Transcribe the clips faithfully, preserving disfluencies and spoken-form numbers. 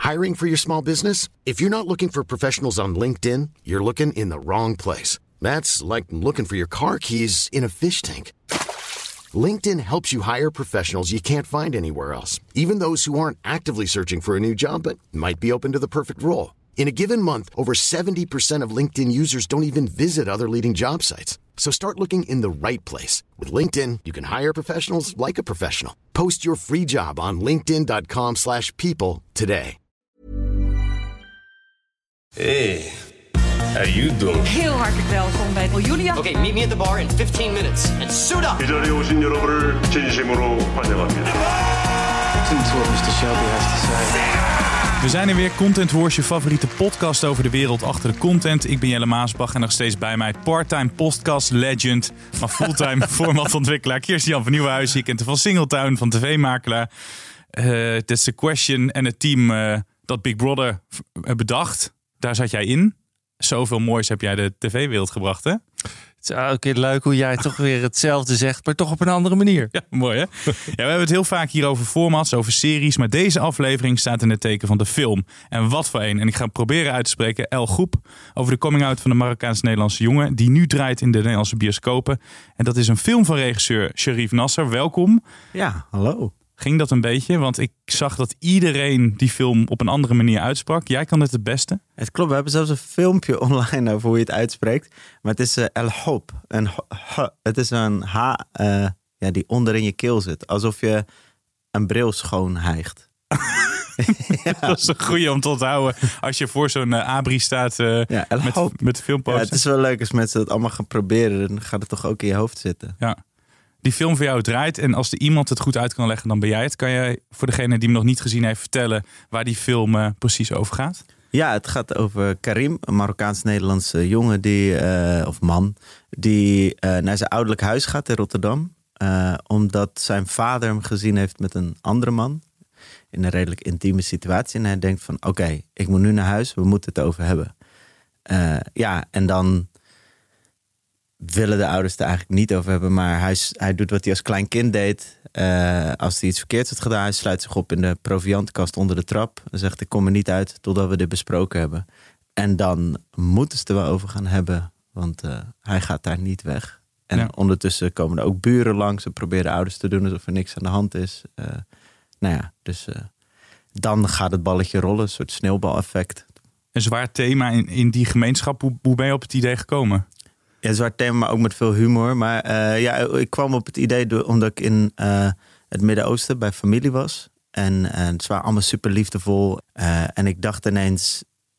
Hiring for your small business? If you're not looking for professionals on LinkedIn, you're looking in the wrong place. That's like looking for your car keys in a fish tank. LinkedIn helps you hire professionals you can't find anywhere else, even those who aren't actively searching for a new job but might be open to the perfect role. In a given month, over seventy percent of LinkedIn users don't even visit other leading job sites. So start looking in the right place. With LinkedIn, you can hire professionals like a professional. Post your free job on linkedin.com slash people today. Hey, how you doing? Heel hartelijk welkom bij Julia. Okay, meet me at the bar in fifteen minutes and suit up. 이 자리에 오신 여러분을 진심으로 환영합니다. Listen to what mister Shelby has to say. We zijn er weer, Content Wars, je favoriete podcast over de wereld achter de content. Ik ben Jelle Maasbach en nog steeds bij mij part-time podcast legend, maar fulltime formatontwikkelaar Kirsten-Jan van Nieuwenhuizen. Je kent hem van Singletown, van tv-makelaar. Uh, That's the Question en het team uh, dat Big Brother bedacht. Daar zat jij in. Zoveel moois heb jij de tv-wereld gebracht, hè? Het is elke keer leuk hoe jij toch weer hetzelfde zegt, maar toch op een andere manier. Ja, mooi hè? Ja, we hebben het heel vaak hier over formats, over series. Maar deze aflevering staat in het teken van de film. En wat voor een. En ik ga proberen uit te spreken. El Groep, over de coming-out van de Marokkaans-Nederlandse jongen. Die nu draait in de Nederlandse bioscopen. En dat is een film van regisseur Sherif Nasser. Welkom. Ja, hallo. Ging dat een beetje? Want ik zag dat iedereen die film op een andere manier uitsprak. Jij kan het het beste. Het klopt, we hebben zelfs een filmpje online over hoe je het uitspreekt. Maar het is uh, El Hop. Een h, het is een H uh, ja, die onder in je keel zit. Alsof je een bril schoon hijgt. Ja. Dat is een goeie om te onthouden als je voor zo'n uh, abri staat uh, ja, met, met de filmposter. Ja, het is wel leuk als mensen dat allemaal gaan proberen. Dan gaat het toch ook in je hoofd zitten. Ja. Die film voor jou draait en als er iemand het goed uit kan leggen, dan ben jij het. Kan jij voor degene die hem nog niet gezien heeft vertellen waar die film uh, precies over gaat? Ja, het gaat over Karim, een Marokkaans-Nederlandse jongen die, uh, of man, die uh, naar zijn ouderlijk huis gaat in Rotterdam. Uh, omdat zijn vader hem gezien heeft met een andere man in een redelijk intieme situatie. En hij denkt van oké, okay, ik moet nu naar huis, we moeten het over hebben. Uh, ja, en dan willen de ouders het er eigenlijk niet over hebben. Maar hij, hij doet wat hij als klein kind deed. Uh, als hij iets verkeerds had gedaan, hij sluit zich op in de proviantkast onder de trap. En zegt, ik kom er niet uit totdat we dit besproken hebben. En dan moeten ze het er wel over gaan hebben. Want uh, hij gaat daar niet weg. En ja. Ondertussen komen er ook buren langs. En proberen de ouders te doen alsof er niks aan de hand is. Uh, nou ja, dus uh, dan gaat het balletje rollen. Een soort sneeuwbaleffect. Een zwaar thema in, in die gemeenschap. Hoe, hoe ben je op het idee gekomen? Ja, een zwaar thema, maar ook met veel humor. Maar uh, ja, ik kwam op het idee door, omdat ik in uh, het Midden-Oosten bij familie was. En uh, het waren allemaal super liefdevol. Uh, en ik dacht ineens,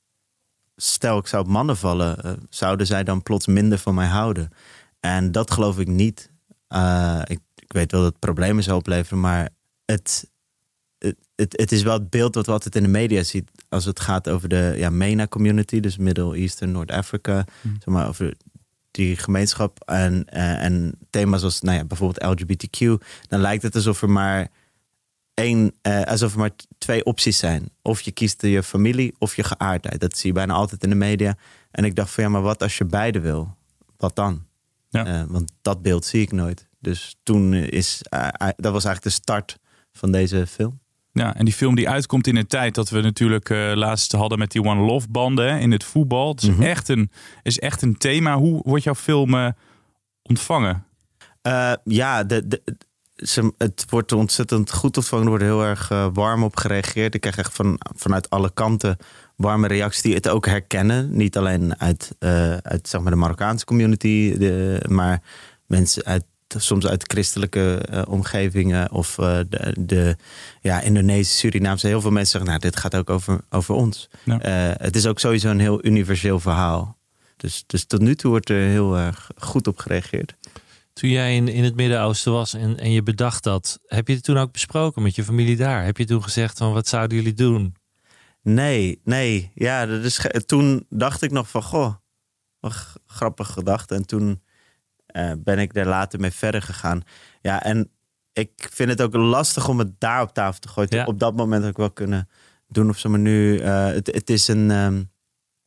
stel ik zou op mannen vallen, uh, zouden zij dan plots minder van mij houden? En dat geloof ik niet. Uh, ik, ik weet wel dat het problemen zou opleveren, maar het, het, het, het is wel het beeld wat we altijd in de media zien als het gaat over de ja, MENA-community, dus Middle Eastern, Noord-Afrika, hm. zeg maar over die gemeenschap en, uh, en thema's als nou ja, bijvoorbeeld L G B T Q, dan lijkt het alsof er maar één, uh, alsof er maar twee opties zijn. Of je kiest je familie of je geaardheid. Dat zie je bijna altijd in de media. En ik dacht van ja, maar wat als je beide wil? Wat dan? Ja. Uh, want dat beeld zie ik nooit. Dus toen is, uh, uh, dat was eigenlijk de start van deze film. Ja, en die film die uitkomt in een tijd dat we natuurlijk uh, laatst hadden met die One Love banden hè, in het voetbal. Het is, mm-hmm. echt een, is echt een thema. Hoe wordt jouw film uh, ontvangen? Uh, ja, de, de, ze, het wordt ontzettend goed ontvangen. Er wordt heel erg uh, warm op gereageerd. Ik krijg echt van, vanuit alle kanten warme reacties die het ook herkennen. Niet alleen uit, uh, uit zeg maar de Marokkaanse community, de, maar mensen uit soms uit christelijke uh, omgevingen of uh, de, de ja, Indonesische, Surinaamse. Heel veel mensen zeggen, nou, dit gaat ook over, over ons. Ja. Uh, het is ook sowieso een heel universeel verhaal. Dus, dus tot nu toe wordt er heel erg goed op gereageerd. Toen jij in, in het Midden-Oosten was en, en je bedacht dat, heb je het toen ook besproken met je familie daar? Heb je toen gezegd van, wat zouden jullie doen? Nee, nee. Ja, dat is, toen dacht ik nog van, goh, wat grappige gedachte. En toen Uh, ben ik er later mee verder gegaan. Ja, en ik vind het ook lastig om het daar op tafel te gooien. Ja. Op dat moment had ik wel kunnen doen of zo. Maar nu, uh, het, het is een... Um,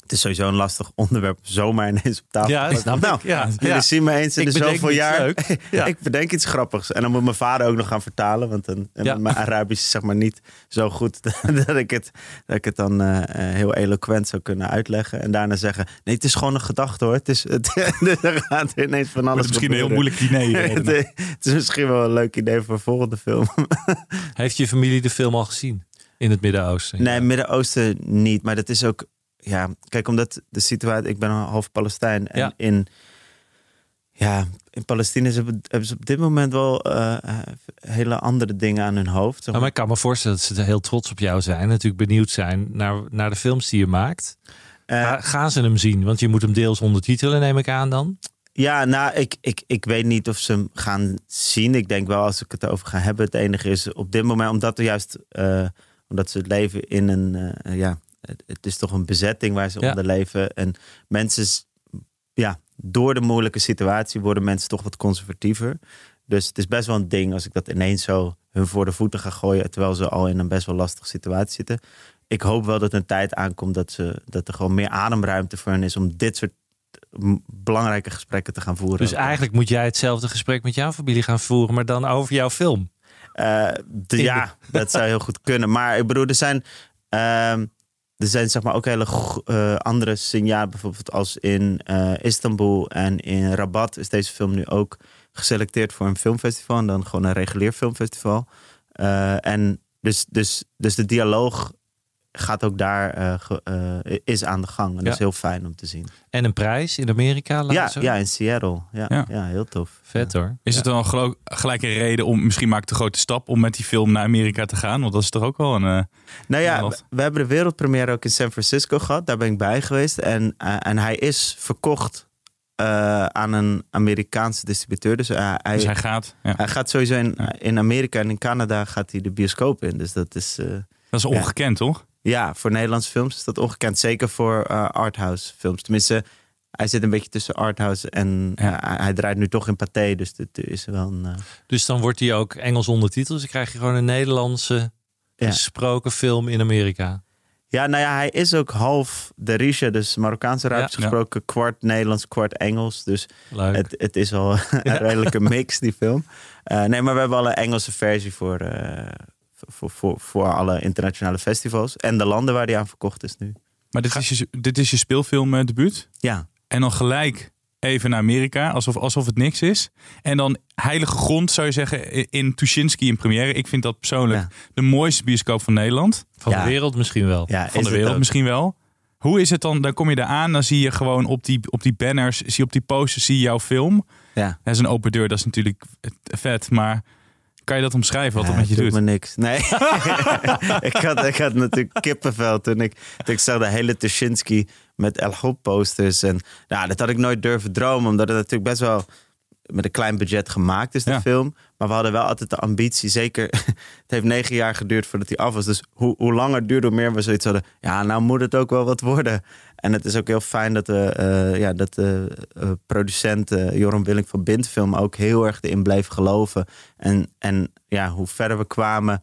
Het is sowieso een lastig onderwerp, zomaar ineens op tafel. Ja, snap nou, ik. Ja, jullie ja. zien me eens in Ik de bedenk zoveel iets jaar. leuk. Ja. Ik bedenk iets grappigs. En dan moet mijn vader ook nog gaan vertalen. Want dan, Ja. mijn Arabisch is zeg maar niet zo goed dat ik het, dat ik het dan uh, heel eloquent zou kunnen uitleggen. En daarna zeggen, nee, het is gewoon een gedachte hoor. Het is, het, er gaat er ineens van alles Misschien een heel gebeuren. moeilijk diner. het, het is misschien wel een leuk idee voor een volgende film. Heeft je familie de film al gezien? In het Midden-Oosten? Nee, Midden-Oosten niet. Maar dat is ook... Ja, kijk, omdat de situatie... Ik ben half Palestijn. En Ja. in... Ja, in Palestina hebben ze op dit moment wel uh, hele andere dingen aan hun hoofd. Zeg Nou, maar. maar ik kan me voorstellen dat ze heel trots op jou zijn. Natuurlijk benieuwd zijn naar, naar de films die je maakt. Uh, Ga- gaan ze hem zien? Want je moet hem deels ondertitelen, neem ik aan dan. Ja, nou, ik, ik, ik weet niet of ze hem gaan zien. Ik denk wel als ik het over ga hebben. Het enige is op dit moment, omdat er juist... Uh, omdat ze leven in een... Uh, ja, het, het is toch een bezetting waar ze Ja. onder leven. En mensen... Ja, door de moeilijke situatie worden mensen toch wat conservatiever. Dus het is best wel een ding als ik dat ineens zo hun voor de voeten ga gooien, terwijl ze al in een best wel lastige situatie zitten. Ik hoop wel dat een tijd aankomt dat, ze, dat er gewoon meer ademruimte voor hen is om dit soort belangrijke gesprekken te gaan voeren. Dus eigenlijk moet jij hetzelfde gesprek met jouw familie gaan voeren, maar dan over jouw film. Uh, de, ja, dat zou heel goed kunnen. Maar ik bedoel, er zijn... Uh, Er zijn zeg maar ook hele uh, andere signalen. Bijvoorbeeld als in uh, Istanbul en in Rabat is deze film nu ook geselecteerd voor een filmfestival. En dan gewoon een regulier filmfestival. Uh, en dus, dus, dus de dialoog gaat ook daar, uh, ge, uh, is aan de gang. En Ja. dat is heel fijn om te zien. En een prijs in Amerika? Ja, zo? ja, in Seattle. Ja, ja. Ja. ja heel tof. Vet ja. hoor. Is Ja. het dan gelo- gelijk een reden om, misschien maak ik de grote stap om met die film naar Amerika te gaan? Want dat is toch ook wel een... Uh, Nou ja, Ja, we, we hebben de wereldpremière ook in San Francisco gehad. Daar ben ik bij geweest. En, uh, en hij is verkocht uh, aan een Amerikaanse distributeur. Dus, uh, hij, dus hij gaat. Ja. hij gaat sowieso in, Ja. in Amerika en in Canada gaat hij de bioscoop in. Dus dat is... Uh, Dat is ongekend, toch? ja, voor Nederlandse films is dat ongekend. Zeker voor uh, arthouse films. Tenminste, hij zit een beetje tussen arthouse en Ja. uh, hij draait nu toch in Pathé. Dus dit is wel een... Uh, Dus dan wordt hij ook Engels ondertiteld. Dus dan krijg je gewoon een Nederlandse Ja. gesproken film in Amerika. Ja, nou ja, hij is ook half Darisha, dus Marokkaans-Arabisch Ja. gesproken. Kwart Nederlands, kwart Engels. Dus Leuk. het, het is al een redelijke mix, die film. Uh, nee, maar we hebben al een Engelse versie voor, uh, voor, voor, voor alle internationale festivals. En de landen waar die aan verkocht is nu. Maar dit is je, dit is je speelfilmdebuut. Ja. En dan gelijk even naar Amerika, alsof, alsof het niks is. En dan heilige grond, zou je zeggen, in Tuschinski in première. Ik vind dat persoonlijk Ja. de mooiste bioscoop van Nederland. Van Ja. de wereld misschien wel. Ja, Van is de het wereld ook. misschien wel. Hoe is het dan? Dan kom je daar aan, dan zie je gewoon op die, op die banners, zie je op die posters, zie je jouw film. Ja. Dat is een open deur, dat is natuurlijk vet. Maar kan je dat omschrijven, wat Ja, dat met je doet doet? me niks. Nee. ik, had, ik had natuurlijk kippenvel toen ik, toen ik zag de hele Tuschinski met El Hoop posters. En nou, dat had ik nooit durven dromen, omdat het natuurlijk best wel met een klein budget gemaakt is, de Ja. film. Maar we hadden wel altijd de ambitie, zeker... het heeft negen jaar geduurd voordat hij af was. Dus hoe, hoe langer het duurde, hoe meer we zoiets hadden... ja, nou moet het ook wel wat worden. En het is ook heel fijn dat de, uh, ja, dat de uh, producent uh, Joram Willink van Bindfilm ook heel erg erin bleef geloven. En, en ja, hoe verder we kwamen...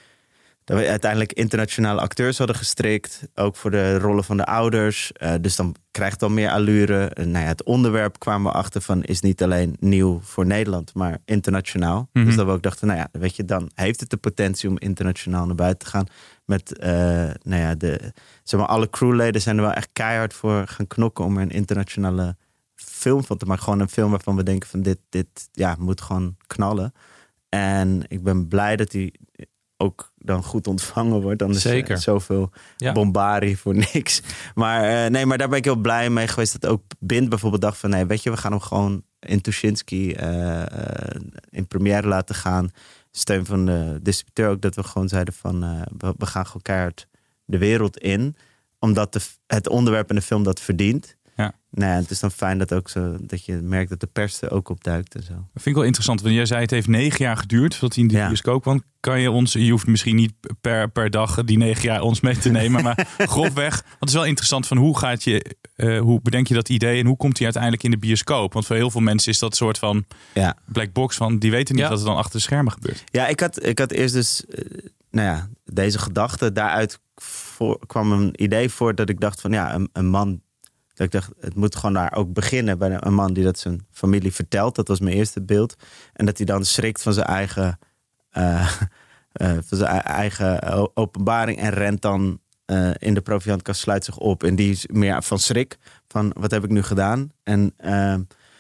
dat we uiteindelijk internationale acteurs hadden gestrikt. Ook voor de rollen van de ouders. Uh, dus dan krijgt het al meer allure. Uh, nou ja, het onderwerp kwamen we achter van... is niet alleen nieuw voor Nederland, maar internationaal. Mm-hmm. Dus dat we ook dachten, nou ja, weet je, dan heeft het de potentie om internationaal naar buiten te gaan. Met, uh, nou ja, de, zeg maar, alle crewleden zijn er wel echt keihard voor gaan knokken... om er een internationale film van te maken. Gewoon een film waarvan we denken van dit, dit ja, moet gewoon knallen. En ik ben blij dat die... ook dan goed ontvangen wordt. Dan is Zeker. er zoveel Ja. bombarie voor niks. Maar uh, nee, maar daar ben ik heel blij mee geweest. Dat ook Bind bijvoorbeeld dacht van... nee, weet je, we gaan hem gewoon in Tuschinski uh, uh, in première laten gaan. Steun van de distributeur ook. Dat we gewoon zeiden van... Uh, we, we gaan gewoon keihard de wereld in. Omdat de, het onderwerp in de film dat verdient. Ja. Nou ja, het is dan fijn dat, ook zo, dat je merkt dat de pers er ook op duikt en zo. Dat vind ik wel interessant, want jij zei het heeft negen jaar geduurd voordat hij in de Ja. bioscoop kwam. Kan je ons, je hoeft misschien niet per, per dag die negen jaar ons mee te nemen, maar grofweg. Want het is wel interessant van hoe gaat je, uh, hoe bedenk je dat idee en hoe komt hij uiteindelijk in de bioscoop? Want voor heel veel mensen is dat een soort van Ja. black box van die weten niet Ja. wat er dan achter de schermen gebeurt. Ja, ik had, ik had eerst dus, uh, nou ja, deze gedachte. Daaruit voor, kwam een idee voor dat ik dacht van ja, een, een man... Dat ik dacht, het moet gewoon daar ook beginnen bij een man die dat zijn familie vertelt. Dat was mijn eerste beeld. En dat hij dan schrikt van zijn eigen, uh, uh, van zijn eigen openbaring en rent dan uh, in de proviantkast, sluit zich op. En die is meer van schrik, van wat heb ik nu gedaan? En, uh,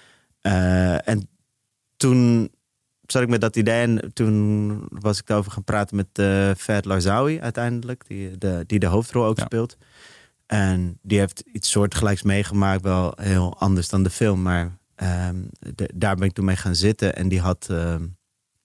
uh, en toen zat ik met dat idee en toen was ik erover gaan praten met uh, Fahd Larzaoui uiteindelijk, die de, die de hoofdrol ook ja. speelt. En die heeft iets soortgelijks meegemaakt, wel heel anders dan de film. Maar um, de, daar ben ik toen mee gaan zitten. En die had... Um,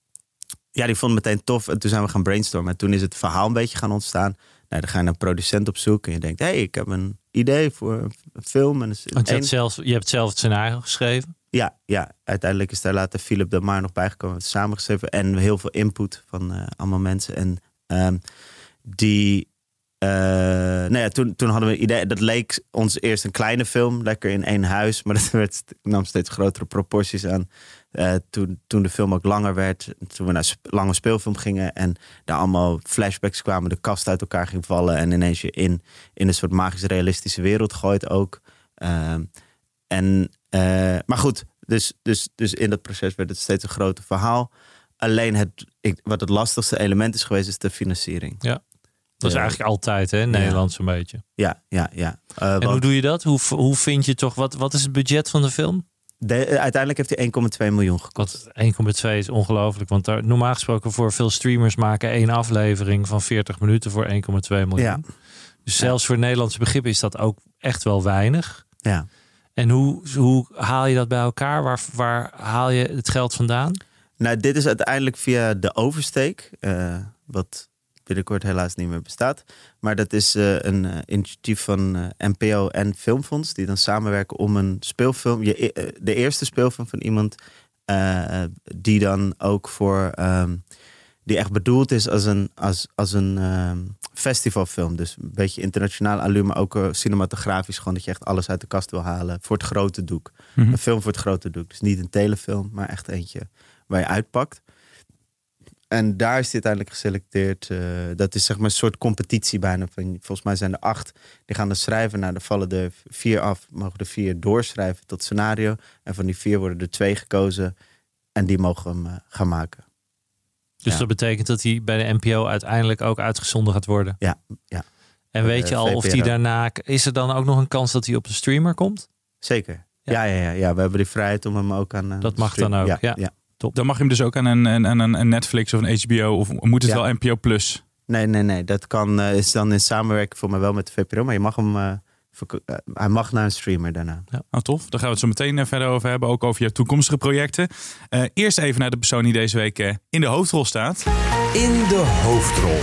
ja, die vond het meteen tof. En toen zijn we gaan brainstormen. En toen is het verhaal een beetje gaan ontstaan. Nou, dan ga je naar een producent op zoek. En je denkt, hé, hey, ik heb een idee voor een film. En is Want je, een... zelf, je hebt zelf het scenario geschreven? Ja, ja, uiteindelijk is daar later Philip Delmar nog bijgekomen. We hebben het samengeschreven. En heel veel input van uh, allemaal mensen. En um, die... Uh, nou ja, toen, toen hadden we een idee. Dat leek ons eerst een kleine film, lekker in één huis. Maar dat werd, nam steeds grotere proporties aan. Uh, toen, toen de film ook langer werd. Toen we naar een lange speelfilm gingen. En daar allemaal flashbacks kwamen. De kast uit elkaar ging vallen. En ineens je in, in een soort magisch realistische wereld gooit ook. Uh, en, uh, maar goed, dus, dus, dus in dat proces werd het steeds een groter verhaal. Alleen het, ik, wat het lastigste element is geweest, is de financiering. Ja. Dat is eigenlijk altijd, hè, in Nederland ja. zo'n beetje. Ja, ja, ja. Uh, en want, hoe doe je dat? Hoe, hoe vind je toch, wat, wat is het budget van de film? De, uiteindelijk heeft hij één komma twee miljoen gekost. één komma twee is ongelooflijk. Want daar, normaal gesproken voor veel streamers maken één aflevering van veertig minuten voor één komma twee miljoen. Ja. Dus zelfs ja. voor Nederlandse begrippen is dat ook echt wel weinig. Ja. En hoe, hoe haal je dat bij elkaar? Waar, waar haal je het geld vandaan? Nou, dit is uiteindelijk via de oversteek. Uh, wat... binnenkort helaas niet meer bestaat. Maar dat is uh, een uh, initiatief van uh, N P O en Filmfonds... die dan samenwerken om een speelfilm... Je, uh, de eerste speelfilm van iemand... Uh, die dan ook voor... Um, die echt bedoeld is als een, als, als een um, festivalfilm. Dus een beetje internationaal allure... maar ook uh, cinematografisch. Gewoon dat je echt alles uit de kast wil halen... voor het grote doek. Mm-hmm. Een film voor het grote doek. Dus niet een telefilm, maar echt eentje waar je uitpakt... En daar is dit uiteindelijk geselecteerd. Uh, dat is zeg maar een soort competitie bijna. Volgens mij zijn er acht. Die gaan er schrijven. Nou, dan vallen er vier af. Mogen er vier doorschrijven tot scenario. En van die vier worden er twee gekozen. En die mogen hem uh, gaan maken. Dus ja. dat betekent dat hij bij de N P O uiteindelijk ook uitgezonden gaat worden? Ja, ja. En weet je al of die daarna... Is er dan ook nog een kans dat hij op de streamer komt? Zeker. Ja, ja, ja. ja, ja. We hebben die vrijheid om hem ook aan... Uh, dat mag dan ook, ja. ja. ja. Top. Dan mag je hem dus ook aan een, een, een, een Netflix of een H B O of moet het ja. wel N P O Plus? Nee, nee, nee. Dat kan uh, is dan in samenwerking voor mij wel met de V P R O, maar je mag hem, uh, verko- uh, hij mag naar een streamer daarna. Ja. Oh, tof. Daar gaan we het zo meteen uh, verder over hebben, ook over je toekomstige projecten. Uh, eerst even naar de persoon die deze week uh, in de hoofdrol staat. In de hoofdrol.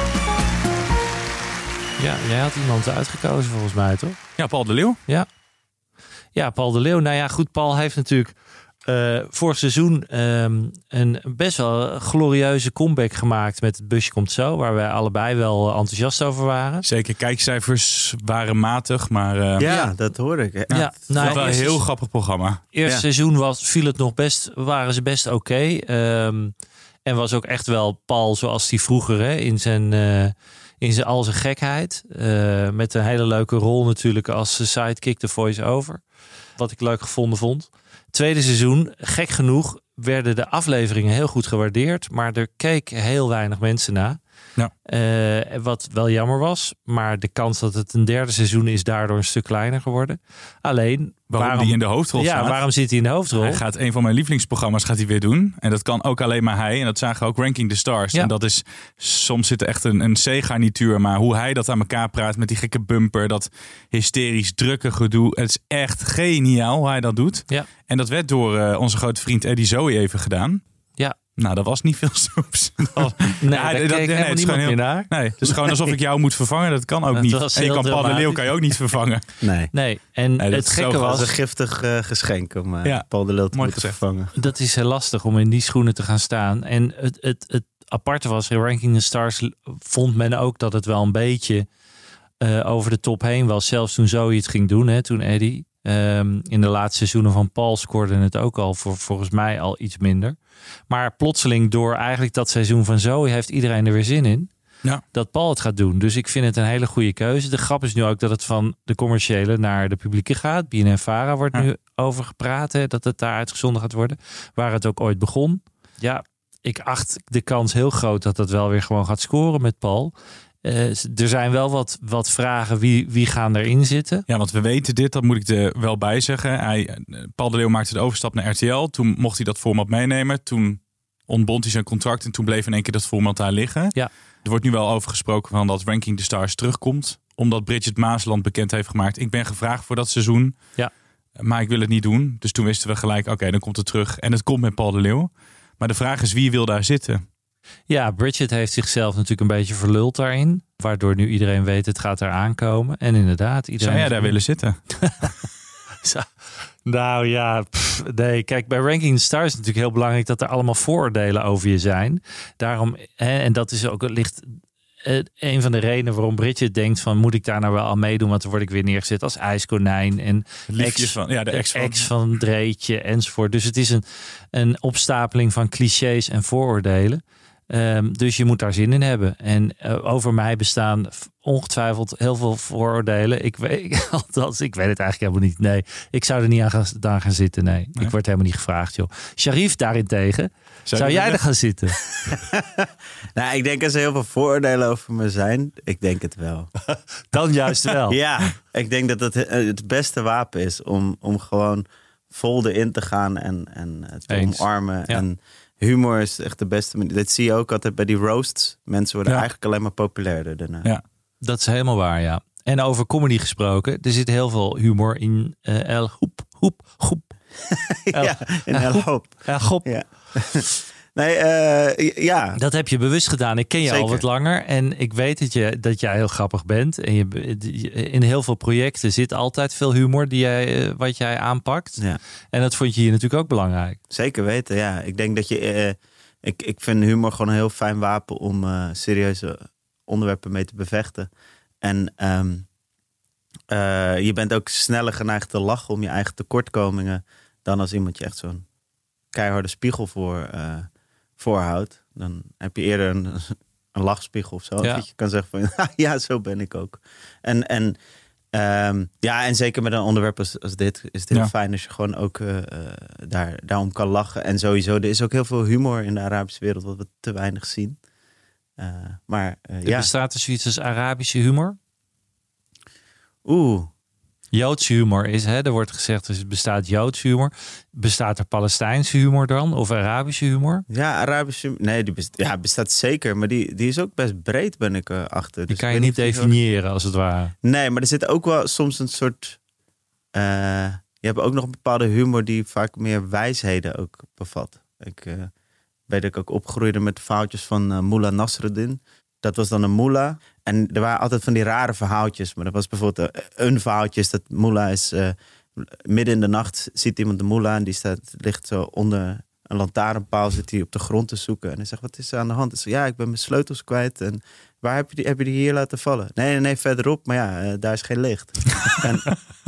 Ja, jij had iemand uitgekozen volgens mij, toch? Ja, Paul de Leeuw. Ja, ja Paul de Leeuw. Nou ja, goed, Paul heeft natuurlijk... Uh, vorig seizoen um, een best wel glorieuze comeback gemaakt met Het Busje Komt Zo, waar wij allebei wel enthousiast over waren. Zeker, kijkcijfers waren matig, maar... Uh, ja, ja, dat hoorde ik. Ja, ja, nou, het was wel een heel grappig programma. Eerste ja. seizoen was, viel het nog best, waren ze best oké. Okay. Um, en was ook echt wel Paul zoals die vroeger, hè, in zijn... Uh, in zijn, al zijn gekheid. Uh, met een hele leuke rol natuurlijk als sidekick, de voice-over. Wat ik leuk gevonden vond. Tweede seizoen, gek genoeg, werden de afleveringen heel goed gewaardeerd. Maar er keek heel weinig mensen naar. Ja. Uh, wat wel jammer was. Maar de kans dat het een derde seizoen is daardoor een stuk kleiner geworden. Alleen... Waarom, waarom die in de hoofdrol ja, staat? Ja, waarom zit hij in de hoofdrol? Hij gaat een van mijn lievelingsprogramma's gaat hij weer doen. En dat kan ook alleen maar hij. En dat zagen we ook Ranking the Stars. Ja. En dat is... Soms zit er echt een, een C-garnituur. Maar hoe hij dat aan elkaar praat met die gekke bumper. Dat hysterisch drukke gedoe. Het is echt geniaal hoe hij dat doet. Ja. En dat werd door uh, onze grote vriend Eddie Zoe even gedaan. Ja. Nou, dat was niet veel soeps. nee, ja, daar dat, keek nee, het is gewoon heel, naar. Nee, het is gewoon alsof ik jou moet vervangen. Dat kan ook dat niet. En je kan Paul de Leeuw kan je ook niet vervangen. Nee. Nee, en nee, het gekke was... Het is een giftig uh, geschenk om uh, ja, Paul de Leeuw te moeten gezegd. vervangen. Dat is heel lastig om in die schoenen te gaan staan. En het, het, het aparte was, in Ranking the Stars vond men ook dat het wel een beetje uh, over de top heen was. Zelfs toen Zoe het ging doen, hè, toen Eddie. Um, in de laatste seizoenen van Paul scoorde het ook al voor, volgens mij al iets minder. Maar plotseling door eigenlijk dat seizoen van Zoe heeft iedereen er weer zin in. Ja. dat Paul het gaat doen. Dus ik vind het een hele goede keuze. De grap is nu ook dat het van de commerciële naar de publieke gaat. B N N Vara wordt Ja. nu over gepraat. Hè, dat het daar uitgezonden gaat worden. Waar het ook ooit begon. Ja, ik acht de kans heel groot dat het wel weer gewoon gaat scoren met Paul. Uh, er zijn wel wat, wat vragen. Wie, wie gaan erin zitten? Ja, want we weten dit, dat moet ik er wel bij zeggen. Hij, Paul de Leeuw maakte de overstap naar R T L. Toen mocht hij dat format meenemen. Toen ontbond hij zijn contract en toen bleef in één keer dat format daar liggen. Ja. Er wordt nu wel over gesproken van dat Ranking the Stars terugkomt. Omdat Bridget Maasland bekend heeft gemaakt. Ik ben gevraagd voor dat seizoen. Ja. Maar ik wil het niet doen. Dus toen wisten we gelijk, oké, okay, dan komt het terug. En het komt met Paul de Leeuw. Maar de vraag is, wie wil daar zitten? Ja, Bridget heeft zichzelf natuurlijk een beetje verluld daarin. Waardoor nu iedereen weet, het gaat eraan komen. En inderdaad, iedereen... Zou jij daar willen zitten? Nou ja, pff, nee. Kijk, bij Ranking the Stars is het natuurlijk heel belangrijk dat er allemaal vooroordelen over je zijn. Daarom, hè, en dat is ook ligt eh, een van de redenen waarom Bridget denkt van, moet ik daar nou wel aan meedoen? Want dan word ik weer neergezet als ijskonijn en Liefje ex van, ja, de ex van. ex van Dreetje enzovoort. Dus het is een, een opstapeling van clichés en vooroordelen. Um, dus je moet daar zin in hebben. En uh, over mij bestaan ongetwijfeld heel veel vooroordelen. Ik weet, althans, ik weet het eigenlijk helemaal niet. Nee, ik zou er niet aan gaan, aan gaan zitten. Nee. nee, ik word helemaal niet gevraagd, joh. Sharif daarentegen, zou, zou jij er gaan zitten? Nou, ik denk als er heel veel vooroordelen over me zijn, ik denk het wel. Dan juist wel. Ja, ik denk dat het het beste wapen is om, om gewoon vol erin te gaan en, en te Eens. omarmen. Ja. En humor is echt de beste manier. Dat zie je ook altijd bij die roasts. Mensen worden Ja. eigenlijk alleen maar populairder daarna. Ja. Dat is helemaal waar, ja. En over comedy gesproken, er zit heel veel humor in uh, El Hoep, Hoep, Goep. Ja, in El Hoop. El Gop. Ja. Nee, uh, ja. Dat heb je bewust gedaan. Ik ken je Zeker. al wat langer en ik weet dat, je, dat jij heel grappig bent. En je, in heel veel projecten zit altijd veel humor die jij, wat jij aanpakt. Ja. En dat vond je hier natuurlijk ook belangrijk. Zeker weten, ja. Ik denk dat je... Uh, ik, ik vind humor gewoon een heel fijn wapen om uh, serieuze onderwerpen mee te bevechten. En um, uh, je bent ook sneller geneigd te lachen om je eigen tekortkomingen dan als iemand je echt zo'n keiharde spiegel voor, uh, voorhoudt. Dan heb je eerder een, een lachspiegel of zo. Ja. Dat je kan zeggen van, ja, zo ben ik ook. En, en, um, ja, en zeker met een onderwerp als, als dit is het heel Ja. fijn als je gewoon ook uh, uh, daar, daarom kan lachen. En sowieso, er is ook heel veel humor in de Arabische wereld wat we te weinig zien. Uh, maar uh, Er ja. bestaat er zoiets als Arabische humor? Oeh. Joodse humor is, hè, er wordt gezegd, er bestaat Joodse humor. Bestaat er Palestijnse humor dan? Of Arabische humor? Ja, Arabische... Nee, die bestaat, ja, bestaat zeker. Maar die, die is ook best breed, ben ik uh, achter. Die Dus kan ik je weet niet of die definiëren, als het ware. Zo... Nee, maar er zit ook wel soms een soort... Uh, je hebt ook nog een bepaalde humor die vaak meer wijsheden ook bevat. Ik uh, weet dat ik ook opgroeide met verhaaltjes van uh, Mullah Nasreddin. Dat was dan een mullah. En er waren altijd van die rare verhaaltjes. Maar dat was bijvoorbeeld uh, een verhaaltje is dat mullah is... Uh, midden in de nacht ziet iemand de mullah en die staat, ligt zo onder een lantaarnpaal, zit hij op de grond te zoeken. En hij zegt, wat is er aan de hand? Hij zegt, ja, ik ben mijn sleutels kwijt. En waar heb je die, heb je die hier laten vallen? Nee, nee, nee, verderop. Maar ja, uh, daar is geen licht. en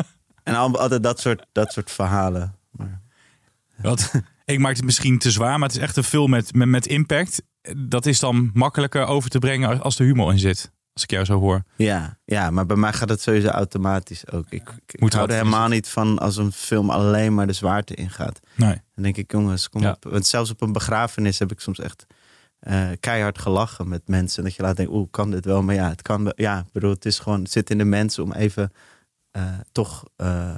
en al, altijd dat soort, dat soort verhalen. Maar, Wat, ik maak het misschien te zwaar, maar het is echt een film met, met, met impact. Dat is dan makkelijker over te brengen als er humor in zit. Als ik jou zo hoor. Ja, ja, maar bij mij gaat het sowieso automatisch ook. Ik, ik Moet hou er dat- helemaal niet van als een film alleen maar de zwaarte ingaat. Nee. Dan denk ik, jongens, kom Ja. op. Want zelfs op een begrafenis heb ik soms echt uh, keihard gelachen met mensen. En dat je laat denken, oeh, kan dit wel? Maar ja, het kan wel. Ja, ik bedoel, het is gewoon, het zit in de mensen om even uh, toch uh,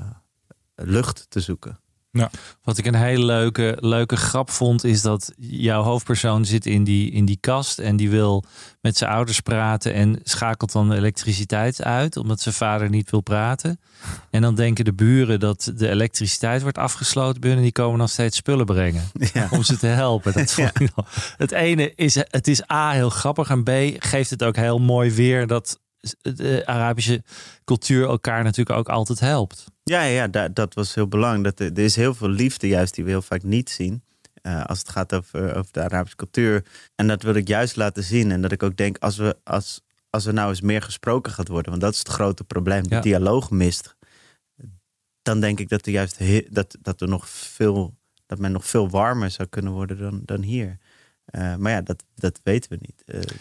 lucht te zoeken. Wat ik een hele leuke, leuke grap vond, is dat jouw hoofdpersoon zit in die, in die kast en die wil met zijn ouders praten en schakelt dan de elektriciteit uit, omdat zijn vader niet wil praten. En dan denken de buren dat de elektriciteit wordt afgesloten bij hun en die komen dan steeds spullen brengen Ja. om ze te helpen. Dat vond ik wel. Het ene is, het is A, heel grappig en B, geeft het ook heel mooi weer dat de Arabische cultuur elkaar natuurlijk ook altijd helpt. Ja, ja, dat, dat was heel belangrijk. Dat er, er is heel veel liefde juist die we heel vaak niet zien. Uh, als het gaat over, over de Arabische cultuur. En dat wil ik juist laten zien. En dat ik ook denk, als, we, als, als er nou eens meer gesproken gaat worden. Want dat is het grote probleem. De Ja. dialoog mist. Dan denk ik dat er juist he, dat, dat er nog veel, dat men nog veel warmer zou kunnen worden dan, dan hier. Uh, maar ja, dat, dat weten we niet. Uh, want...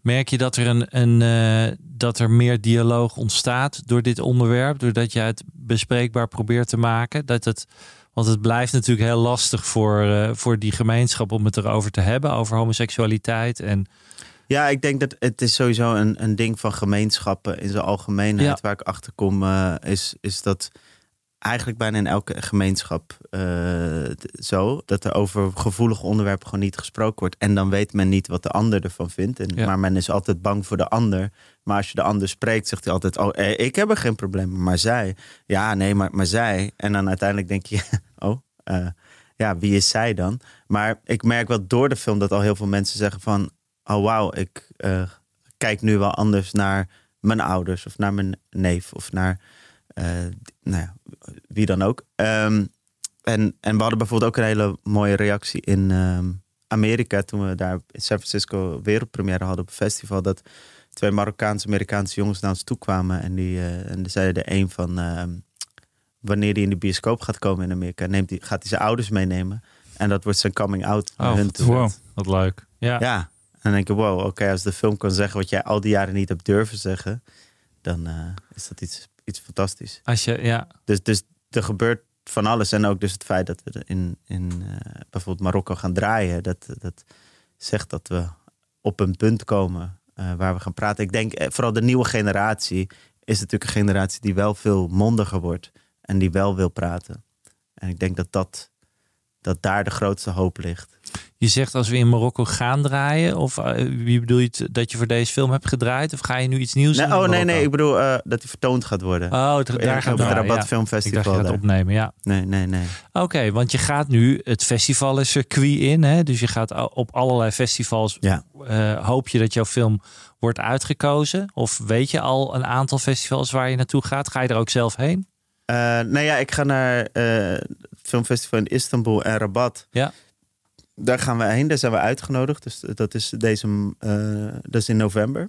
Merk je dat er, een, een, uh, dat er meer dialoog ontstaat door dit onderwerp? Doordat je het bespreekbaar probeert te maken? Dat het, want het blijft natuurlijk heel lastig voor, uh, voor die gemeenschap om het erover te hebben. Over homoseksualiteit. En... Ja, ik denk dat het is sowieso een, een ding van gemeenschappen in zijn algemeenheid. Ja. Waar ik achter kom uh, is, is dat eigenlijk bijna in elke gemeenschap uh, zo. Dat er over gevoelige onderwerpen gewoon niet gesproken wordt. En dan weet men niet wat de ander ervan vindt. En, ja. Maar men is altijd bang voor de ander. Maar als je de ander spreekt, zegt hij altijd... oh, ik heb er geen probleem, maar zij. Ja, nee, maar, maar zij. En dan uiteindelijk denk je... oh, uh, ja, wie is zij dan? Maar ik merk wel door de film dat al heel veel mensen zeggen van... oh, wauw, ik uh, kijk nu wel anders naar mijn ouders... of naar mijn neef of naar... Uh, nou ja, wie dan ook. Um, en, en we hadden bijvoorbeeld ook een hele mooie reactie in um, Amerika... toen we daar in San Francisco wereldpremière hadden op een festival... dat twee Marokkaans-Amerikaanse jongens naar ons toe kwamen... en die, uh, en die zeiden er een van... Uh, wanneer hij in de bioscoop gaat komen in Amerika... Neemt die, gaat hij zijn ouders meenemen. En dat wordt zijn coming out. Oh, hun wow, wat leuk. Ja. ja. En dan denk ik, wow, oké, okay, als de film kan zeggen... wat jij al die jaren niet hebt durven zeggen... dan uh, is dat iets... iets fantastisch. Als je, ja. Dus, dus er gebeurt van alles. En ook dus het feit dat we in, in uh, bijvoorbeeld Marokko gaan draaien. Dat, dat zegt dat we op een punt komen uh, waar we gaan praten. Ik denk, vooral de nieuwe generatie is natuurlijk een generatie die wel veel mondiger wordt. En die wel wil praten. En ik denk dat, dat, dat daar de grootste hoop ligt. Je zegt als we in Marokko gaan draaien, of uh, wie bedoel je het, dat je voor deze film hebt gedraaid, of ga je nu iets nieuws nee, doen? Oh nee, nee, ik bedoel uh, dat hij vertoond gaat worden. Oh, het, daar ja, gaat op het Rabat ja. Filmfestival. Ik dacht je gaat opnemen, ja. Nee, nee, nee. Oké, okay, want je gaat nu het festivalcircuit in, hè? Dus je gaat op allerlei festivals. Ja. Uh, hoop je dat jouw film wordt uitgekozen? Of weet je al een aantal festivals waar je naartoe gaat? Ga je er ook zelf heen? Uh, nou ja, ik ga naar uh, het filmfestival in Istanbul en Rabat. Ja. Daar gaan we heen, daar zijn we uitgenodigd. Dus dat is, deze, uh, dat is in november.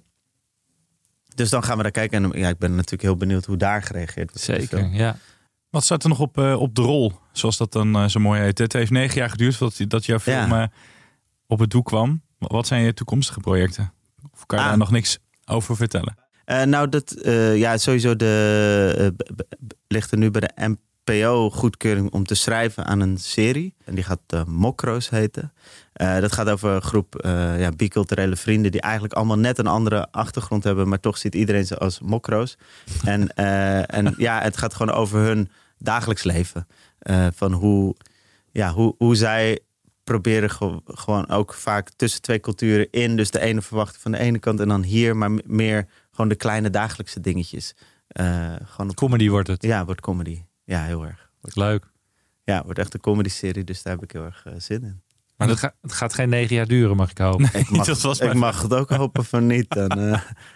Dus dan gaan we daar kijken. En ja, ik ben natuurlijk heel benieuwd hoe daar gereageerd wordt. Zeker, ja. Wat staat er nog op, uh, op de rol, zoals dat dan uh, zo mooi heet? Het heeft negen jaar geduurd voordat dat jouw film ja. uh, op het doek kwam. Wat zijn je toekomstige projecten? Of kan je ah. daar nog niks over vertellen? Uh, nou, dat uh, ja, sowieso de, uh, b- b- ligt er nu bij de M P O goedkeuring om te schrijven aan een serie. En die gaat uh, Mokro's heten. Uh, dat gaat over een groep uh, ja, biculturele vrienden die eigenlijk allemaal net een andere achtergrond hebben, maar toch ziet iedereen ze als Mokro's. En, uh, en ja, het gaat gewoon over hun dagelijks leven. Uh, van hoe, ja, hoe, hoe zij proberen ge- gewoon ook vaak tussen twee culturen in. Dus de ene verwachten van de ene kant en dan hier, maar meer gewoon de kleine dagelijkse dingetjes. Uh, gewoon op... Comedy wordt het. Ja, wordt comedy. Ja, heel erg. Wordt... Leuk. Ja, het wordt echt een comedy-serie, dus daar heb ik heel erg uh, zin in. Maar dat ga, het gaat geen negen jaar duren, mag ik hopen. Nee, ik mag, dat was ik mag het ook hopen van niet. Dan, uh...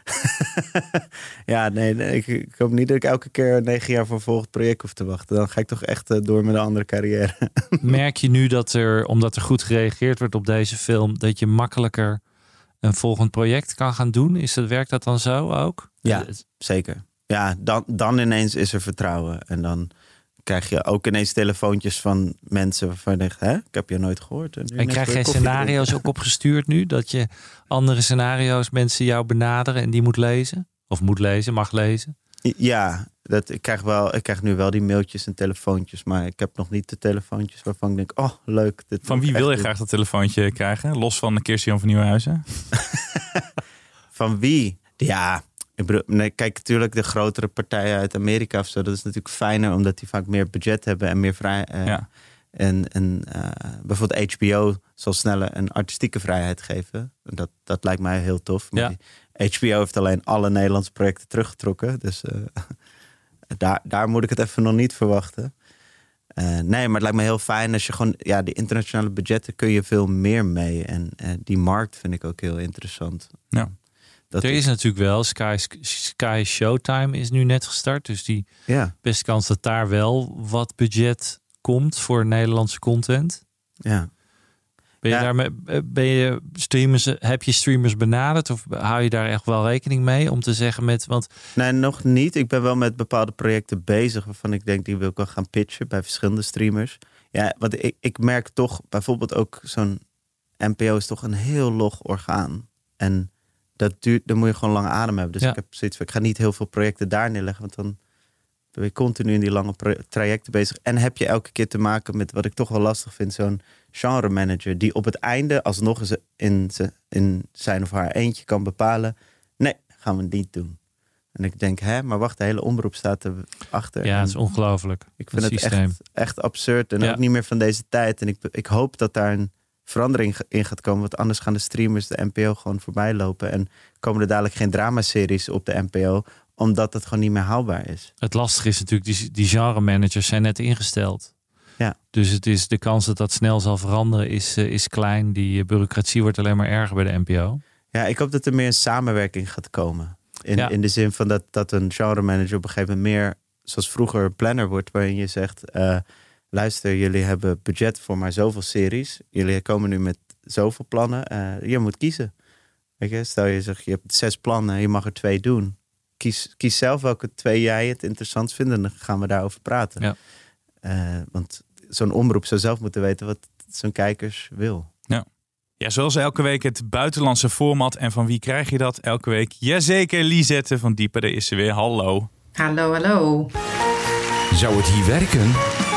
ja, nee, nee ik, ik hoop niet dat ik elke keer negen jaar voor een volgend project hoef te wachten. Dan ga ik toch echt uh, door met een andere carrière. Merk je nu dat er, omdat er goed gereageerd wordt op deze film, dat je makkelijker een volgend project kan gaan doen? Is dat, werkt dat dan zo ook? Ja, zeker. Ja, dan, dan ineens is er vertrouwen. En dan krijg je ook ineens telefoontjes van mensen waarvan je denkt, hè, ik heb je nooit gehoord. En, en krijg je scenario's ook opgestuurd nu? Dat je andere scenario's, mensen jou benaderen en die moet lezen? Of moet lezen, mag lezen? Ja, dat, ik, krijg wel, ik krijg nu wel die mailtjes en telefoontjes. Maar ik heb nog niet de telefoontjes waarvan ik denk, oh, leuk. Dit van wie wil je doen. Graag dat telefoontje krijgen? Los van Kirsten van Nieuwenhuizen? Van wie? Ja, ik bedoel, nee, kijk, natuurlijk de grotere partijen uit Amerika of zo. Dat is natuurlijk fijner, omdat die vaak meer budget hebben en meer vrij. Uh, ja. En, en uh, bijvoorbeeld H B O zal sneller een artistieke vrijheid geven. Dat, dat lijkt mij heel tof. Maar ja. H B O heeft alleen alle Nederlandse projecten teruggetrokken. Dus uh, daar, daar moet ik het even nog niet verwachten. Uh, nee, maar het lijkt me heel fijn als je gewoon... Ja, die internationale budgetten kun je veel meer mee. En uh, die markt vind ik ook heel interessant. Ja. Dat er is, is natuurlijk wel, Sky, Sky Showtime is nu net gestart. Dus die ja. beste kans dat daar wel wat budget komt voor Nederlandse content. Ja. Ben je ja. daarmee, ben je streamers, heb je streamers benaderd of hou je daar echt wel rekening mee om te zeggen met, want nee, nog niet. Ik ben wel met bepaalde projecten bezig waarvan ik denk die wil ik wel gaan pitchen bij verschillende streamers. Ja, want ik, ik merk toch bijvoorbeeld ook zo'n N P O is toch een heel log orgaan en dat duurt, dan moet je gewoon lange adem hebben. Dus ja. ik heb zoiets van, ik ga niet heel veel projecten daar neerleggen, want dan ben je continu in die lange pro- trajecten bezig. En heb je elke keer te maken met wat ik toch wel lastig vind, zo'n genre manager die op het einde alsnog eens in, in zijn of haar eentje kan bepalen, nee, gaan we het niet doen. En ik denk, hè, maar wacht, de hele omroep staat erachter. Ja, het is ongelooflijk. Ik vind het systeem. echt, echt absurd en ja. ook niet meer van deze tijd. En ik, ik hoop dat daar een verandering in gaat komen. Want anders gaan de streamers de N P O gewoon voorbij lopen. En komen er dadelijk geen dramaseries op de N P O. Omdat het gewoon niet meer haalbaar is. Het lastige is natuurlijk, die, die genre managers zijn net ingesteld. Ja. Dus het is, de kans dat dat snel zal veranderen is, uh, is klein. Die uh, bureaucratie wordt alleen maar erger bij de N P O. Ja, ik hoop dat er meer een samenwerking gaat komen. In, ja. in de zin van dat, dat een genre manager op een gegeven moment meer, zoals vroeger, een planner wordt. Waarin je zegt, uh, luister, jullie hebben budget voor maar zoveel series. Jullie komen nu met zoveel plannen. Uh, je moet kiezen. Weet je, stel je zegt, je hebt zes plannen, je mag er twee doen. Kies, kies zelf welke twee jij het interessant vindt en dan gaan we daarover praten. Ja. Uh, want zo'n omroep zou zelf moeten weten wat zo'n kijkers wil. Ja. Ja, zoals elke week het buitenlandse format. En van wie krijg je dat elke week? Jazeker, Lisette van Diepen, daar is ze weer. Hallo. Hallo, hallo. Zou het hier werken?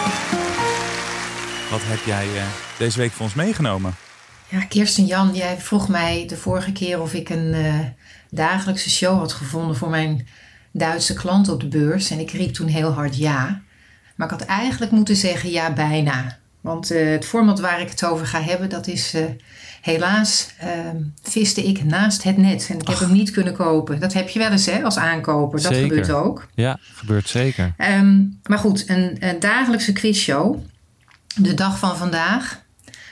Wat heb jij uh, deze week voor ons meegenomen? Ja, Kirsten Jan, jij vroeg mij de vorige keer of ik een uh, dagelijkse show had gevonden voor mijn Duitse klant op de beurs. En ik riep toen heel hard ja. Maar ik had eigenlijk moeten zeggen ja, bijna. Want uh, het format waar ik het over ga hebben, dat is uh, helaas uh, viste ik naast het net. En ik heb Ach. hem niet kunnen kopen. Dat heb je wel eens hè, als aankoper. Dat zeker. gebeurt ook. Ja, gebeurt zeker. Um, maar goed, een, een dagelijkse quizshow. De dag van vandaag.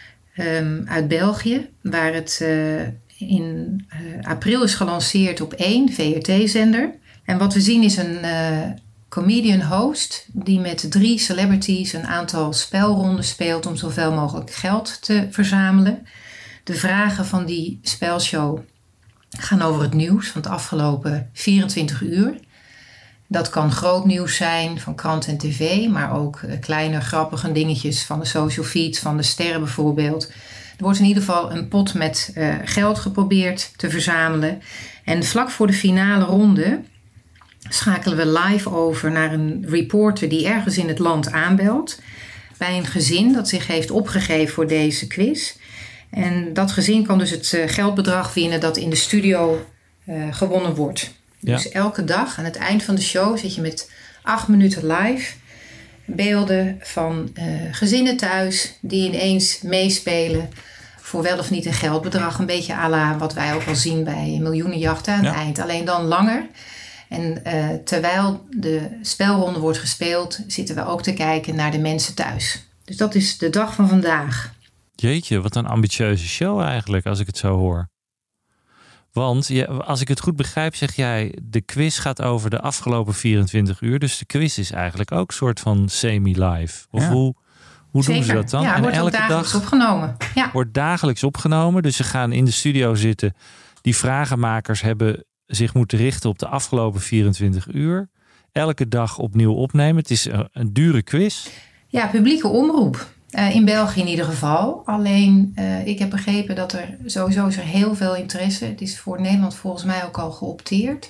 Um, uit België. Waar het uh, in uh, april is gelanceerd op één V R T-zender. En wat we zien is een uh, comedian host die met drie celebrities een aantal spelronden speelt om zoveel mogelijk geld te verzamelen. De vragen van die spelshow gaan over het nieuws van de afgelopen vierentwintig uur. Dat kan groot nieuws zijn van krant en tv, maar ook uh, kleine grappige dingetjes van de social feed, van de sterren bijvoorbeeld. Er wordt in ieder geval een pot met uh, geld geprobeerd te verzamelen. En vlak voor de finale ronde schakelen we live over naar een reporter die ergens in het land aanbelt. Bij een gezin dat zich heeft opgegeven voor deze quiz. En dat gezin kan dus het uh, geldbedrag winnen dat in de studio uh, gewonnen wordt. Ja. Dus elke dag aan het eind van de show zit je met acht minuten live. Beelden van uh, gezinnen thuis die ineens meespelen voor wel of niet een geldbedrag. Een beetje à la wat wij ook al zien bij miljoenenjachten aan ja. het eind. Alleen dan langer. En uh, terwijl de spelronde wordt gespeeld, zitten we ook te kijken naar de mensen thuis. Dus dat is de dag van vandaag. Jeetje, wat een ambitieuze show eigenlijk, als ik het zo hoor. Want ja, als ik het goed begrijp, zeg jij, de quiz gaat over de afgelopen vierentwintig uur. Dus de quiz is eigenlijk ook een soort van semi-live. Of ja. hoe, hoe doen ze dat dan? Ja, en wordt elke dagelijks dag opgenomen. Ja. Wordt dagelijks opgenomen. Dus ze gaan in de studio zitten. Die vragenmakers hebben zich moeten richten op de afgelopen vierentwintig uur. Elke dag opnieuw opnemen. Het is een, een dure quiz. Ja, publieke omroep. Uh, in België in ieder geval. Alleen, uh, ik heb begrepen dat er sowieso is er heel veel interesse. Het is voor Nederland volgens mij ook al geopteerd.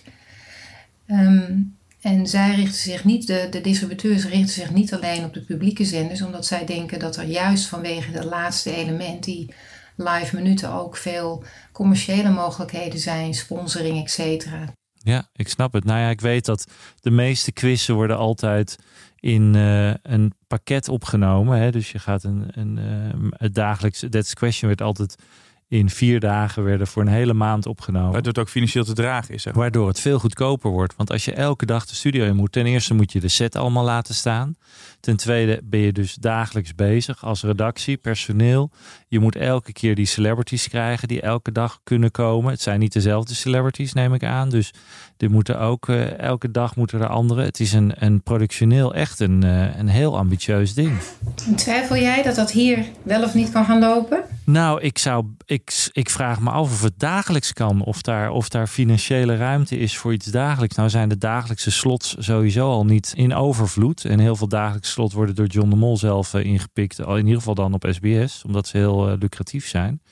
Um, en zij richten zich niet, de, de distributeurs richten zich niet alleen op de publieke zenders. Omdat zij denken dat er juist vanwege dat laatste element, die live minuten, ook veel commerciële mogelijkheden zijn. Sponsoring, et cetera. Ja, ik snap het. Nou ja, ik weet dat de meeste quizzen worden altijd in uh, een pakket opgenomen. Hè? Dus je gaat een, een uh, het dagelijkse That's Question werd altijd in vier dagen werden voor een hele maand opgenomen. Waardoor het ook financieel te dragen is. Zeg maar. Waardoor het veel goedkoper wordt. Want als je elke dag de studio in moet, ten eerste moet je de set allemaal laten staan. Ten tweede ben je dus dagelijks bezig als redactie, personeel. Je moet elke keer die celebrities krijgen die elke dag kunnen komen. Het zijn niet dezelfde celebrities, neem ik aan. Dus er moeten ook uh, elke dag moeten er anderen. Het is een, een productioneel echt een, uh, een heel ambitieus ding. Twijfel jij dat dat hier wel of niet kan gaan lopen? Nou, ik zou, ik, ik vraag me af of het dagelijks kan. Of daar, of daar financiële ruimte is voor iets dagelijks. Nou zijn de dagelijkse slots sowieso al niet in overvloed. En heel veel dagelijkse slots worden door John de Mol zelf uh, ingepikt. Al in ieder geval dan op S B S. Omdat ze heel uh, lucratief zijn.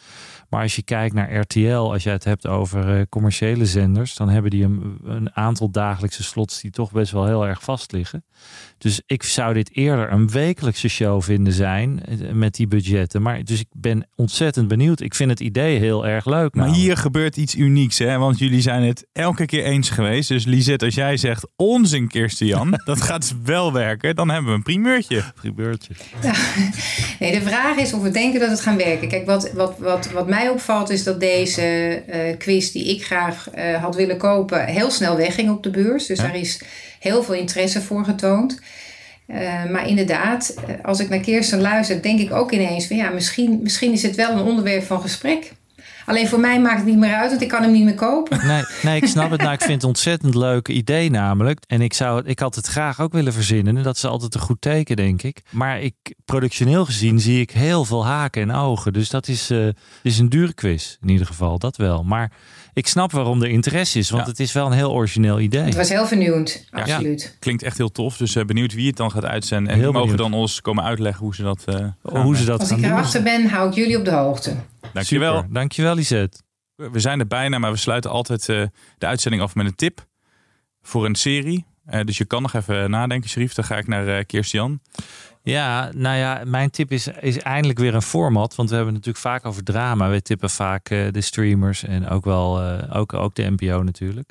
Maar als je kijkt naar R T L, als jij het hebt over uh, commerciële zenders, dan hebben die een, een aantal dagelijkse slots die toch best wel heel erg vast liggen. Dus ik zou dit eerder een wekelijkse show vinden zijn met die budgetten. Maar dus ik ben ontzettend benieuwd. Ik vind het idee heel erg leuk. Maar nou. hier gebeurt iets unieks, hè? Want jullie zijn het elke keer eens geweest. Dus Lisette, als jij zegt onzin, Kirsten Jan, dat gaat wel werken. Dan hebben we een primeurtje. Primeurtje. Nou, nee, de vraag is of we denken dat het gaan werken. Kijk, wat, wat, wat, wat mij opvalt is dat deze uh, quiz die ik graag uh, had willen kopen heel snel wegging op de beurs. Dus ja. Daar is heel veel interesse voor getoond. Uh, maar inderdaad, als ik naar Kirsten luister, denk ik ook ineens van ja, misschien, misschien is het wel een onderwerp van gesprek. Alleen voor mij maakt het niet meer uit, want ik kan hem niet meer kopen. Nee, nee ik snap het. Nou, ik vind het een ontzettend leuk idee namelijk. En ik, zou, ik had het graag ook willen verzinnen. Dat is altijd een goed teken, denk ik. Maar ik, productioneel gezien zie ik heel veel haken en ogen. Dus dat is, uh, is een dure quiz, in ieder geval. Dat wel. Maar ik snap waarom er interesse is. Want ja. Het is wel een heel origineel idee. Het was heel vernieuwend, ja, absoluut. Ja, klinkt echt heel tof. Dus uh, benieuwd wie het dan gaat uitzenden. En die mogen dan ons komen uitleggen hoe ze dat uh, gaan. Hoe ze dat Als gaan ik doen. erachter ben, hou ik jullie op de hoogte. Dankjewel. Super. Dankjewel, Lisette. We zijn er bijna, maar we sluiten altijd uh, de uitzending af met een tip voor een serie. Uh, dus je kan nog even nadenken, Sherif. Dan ga ik naar uh, Kirsten Jan. Ja, nou ja, mijn tip is, is eindelijk weer een format. Want we hebben het natuurlijk vaak over drama. We tippen vaak uh, de streamers en ook wel uh, ook, ook de N P O natuurlijk.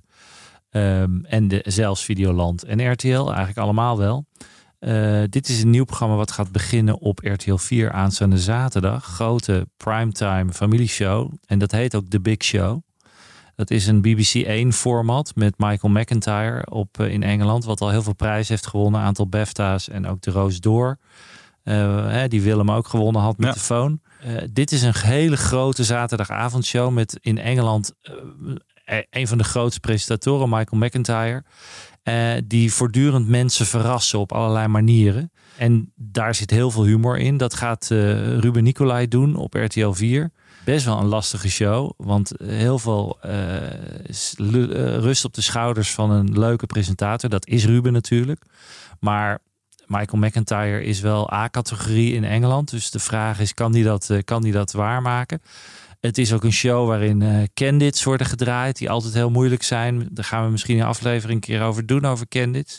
Um, en de, zelfs Videoland en R T L, eigenlijk allemaal wel. Uh, dit is een nieuw programma wat gaat beginnen op R T L vier aanstaande zaterdag. Grote primetime familieshow. En dat heet ook The Big Show. Dat is een B B C één format met Michael McIntyre op, uh, in Engeland. Wat al heel veel prijzen heeft gewonnen. Een aantal BAFTA's en ook de Roos d'Or. Uh, hè, die Willem ook gewonnen had met ja. de phone. Uh, dit is een hele grote zaterdagavondshow met in Engeland uh, een van de grootste presentatoren, Michael McIntyre. Uh, die voortdurend mensen verrassen op allerlei manieren. En daar zit heel veel humor in. Dat gaat uh, Ruben Nicolai doen op R T L vier. Best wel een lastige show. Want heel veel uh, rust op de schouders van een leuke presentator. Dat is Ruben natuurlijk. Maar Michael McIntyre is wel A-categorie in Engeland. Dus de vraag is, kan die dat, uh, kan die dat waarmaken? Het is ook een show waarin uh, candidates worden gedraaid. Die altijd heel moeilijk zijn. Daar gaan we misschien een aflevering een keer over doen. Over candidates.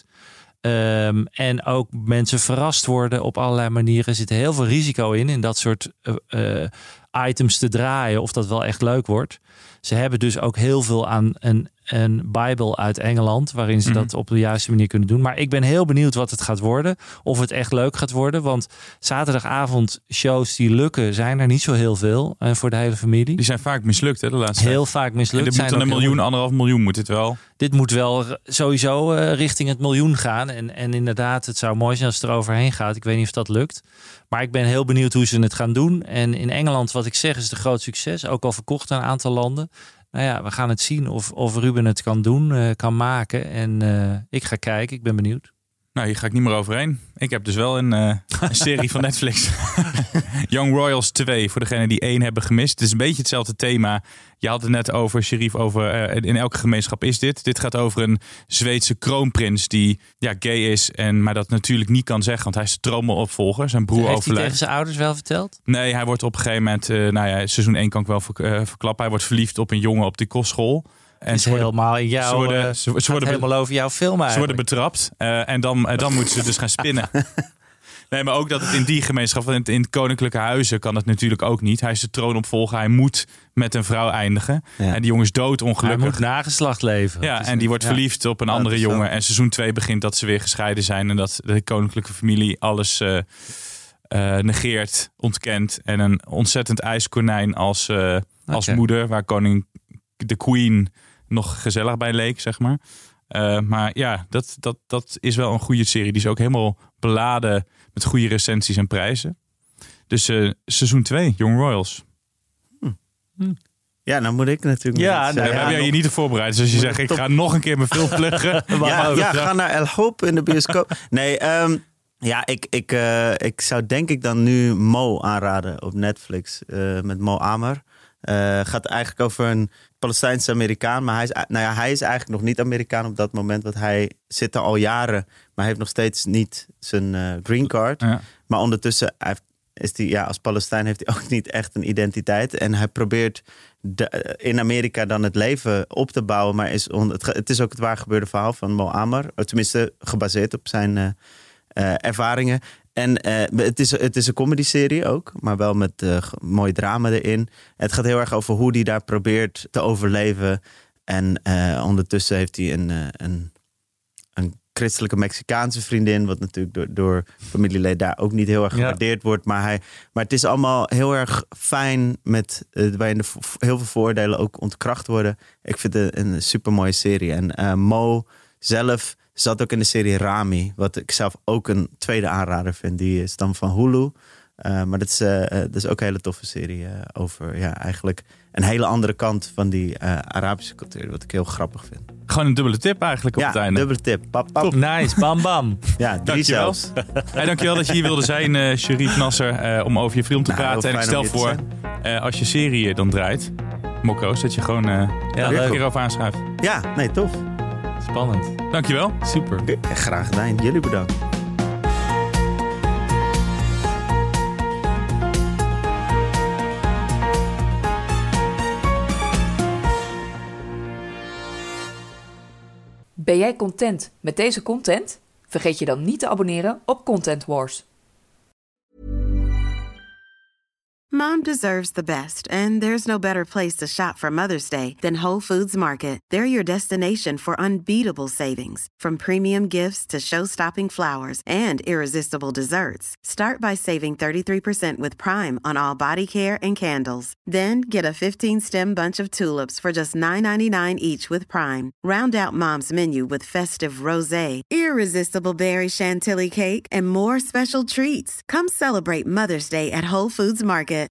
Um, en ook mensen verrast worden op allerlei manieren. Er zit heel veel risico in. In dat soort uh, uh, items te draaien. Of dat wel echt leuk wordt. Ze hebben dus ook heel veel aan een, een Bijbel uit Engeland. Waarin ze mm-hmm. dat op de juiste manier kunnen doen. Maar ik ben heel benieuwd wat het gaat worden. Of het echt leuk gaat worden. Want zaterdagavond shows die lukken zijn er niet zo heel veel. Uh, voor de hele familie. Die zijn vaak mislukt, hè, de laatste Heel vaak mislukt. En er moet dan een miljoen, anderhalf miljoen moet het wel. Dit moet wel sowieso uh, richting het miljoen gaan. En, en inderdaad, het zou mooi zijn als het er overheen gaat. Ik weet niet of dat lukt. Maar ik ben heel benieuwd hoe ze het gaan doen. En in Engeland, wat ik zeg, is het een groot succes. Ook al verkocht aan een aantal landen. Nou ja, we gaan het zien of, of Ruben het kan doen, uh, kan maken. En uh, ik ga kijken, ik ben benieuwd. Nou, hier ga ik niet meer overheen. Ik heb dus wel een, uh, een serie van Netflix. Young Royals twee, voor degenen die één hebben gemist. Het is een beetje hetzelfde thema. Je had het net over, Sherif, over uh, in elke gemeenschap is dit. Dit gaat over een Zweedse kroonprins die ja, gay is. En, maar dat natuurlijk niet kan zeggen, want hij is de troonopvolger. Zijn broer overlijdt. Heeft hij tegen zijn ouders wel verteld? Nee, hij wordt op een gegeven moment, uh, nou ja, seizoen één kan ik wel ver, uh, verklappen. Hij wordt verliefd op een jongen op de kostschool. En het is worden, helemaal in jou, ze worden, uh, ze, ze worden helemaal over jouw film eigenlijk. Ze worden betrapt uh, en dan, uh, dan moeten ze dus gaan spinnen. Nee, maar ook dat het in die gemeenschap, in, in koninklijke huizen kan het natuurlijk ook niet. Hij is de troonopvolger, hij moet met een vrouw eindigen. Ja. En die jongen is doodongelukkig. Hij moet nageslacht leven. Ja, en die wordt ja. verliefd op een ja, andere jongen. En seizoen twee begint dat ze weer gescheiden zijn. En dat de koninklijke familie alles uh, uh, negeert, ontkent. En een ontzettend ijskonijn als, uh, okay. als moeder, waar koning de queen nog gezellig bij leek, zeg maar. Uh, maar ja, dat, dat, dat is wel een goede serie. Die is ook helemaal beladen met goede recensies en prijzen. Dus uh, seizoen twee, Young Royals. Hm. Hm. Ja, dan moet ik natuurlijk... Ja, nee, ja, heb jij je niet te voorbereid. Dus als je zegt, ik ga nog een keer mijn film pluggen. ja, ja, ga naar El Hoop in de bioscoop. Nee, um, ja, ik, ik, uh, ik zou denk ik dan nu Mo aanraden op Netflix. Uh, met Mo Amer. Uh, gaat eigenlijk over een Palestijnse Amerikaan. Maar hij is, nou ja, hij is eigenlijk nog niet Amerikaan op dat moment. Want hij zit er al jaren. Maar hij heeft nog steeds niet zijn uh, green card. Ja. Maar ondertussen, hij heeft is die, ja, als Palestijn heeft hij ook niet echt een identiteit. En hij probeert de, in Amerika dan het leven op te bouwen. Maar is on, het, het is ook het waar gebeurde verhaal van Mo Ammar. Tenminste, gebaseerd op zijn uh, uh, ervaringen. En uh, het, is, het is een comedy-serie ook, maar wel met uh, mooi drama erin. Het gaat heel erg over hoe hij daar probeert te overleven. En uh, ondertussen heeft hij een, uh, een, een christelijke Mexicaanse vriendin, wat natuurlijk door, door familieleden daar ook niet heel erg gewaardeerd ja. wordt. Maar, hij, maar het is allemaal heel erg fijn, met, uh, waarin de vo- heel veel voordelen ook ontkracht worden. Ik vind het een, een super mooie serie. En uh, Mo zelf zat ook in de serie Rami, wat ik zelf ook een tweede aanrader vind. Die is dan van Hulu. Uh, maar dat is, uh, dat is ook een hele toffe serie uh, over ja, eigenlijk een hele andere kant van die uh, Arabische cultuur. Wat ik heel grappig vind. Gewoon een dubbele tip eigenlijk op ja, het einde. Ja, dubbele tip. Pap, pap. Top. Nice, bam bam. Ja, drie zelfs. Hey, dankjewel dat je hier wilde zijn, uh, Sherif Nasser, uh, om over je film te nou, praten. En ik stel voor, uh, als je serie dan draait, Mokko's, dat je gewoon uh, ja, een keer over aanschuift. Ja, nee, tof. Spannend. Dankjewel. Super. Ja, graag gedaan. Jullie bedankt. Ben jij content met deze content? Vergeet je dan niet te abonneren op Content Wars. Mom deserves the best, and there's no better place to shop for Mother's Day than Whole Foods Market. They're your destination for unbeatable savings, from premium gifts to show-stopping flowers and irresistible desserts. Start by saving thirty-three percent with Prime on all body care and candles. Then get a fifteen-stem bunch of tulips for just nine ninety-nine each with Prime. Round out Mom's menu with festive rosé, irresistible berry chantilly cake, and more special treats. Come celebrate Mother's Day at Whole Foods Market.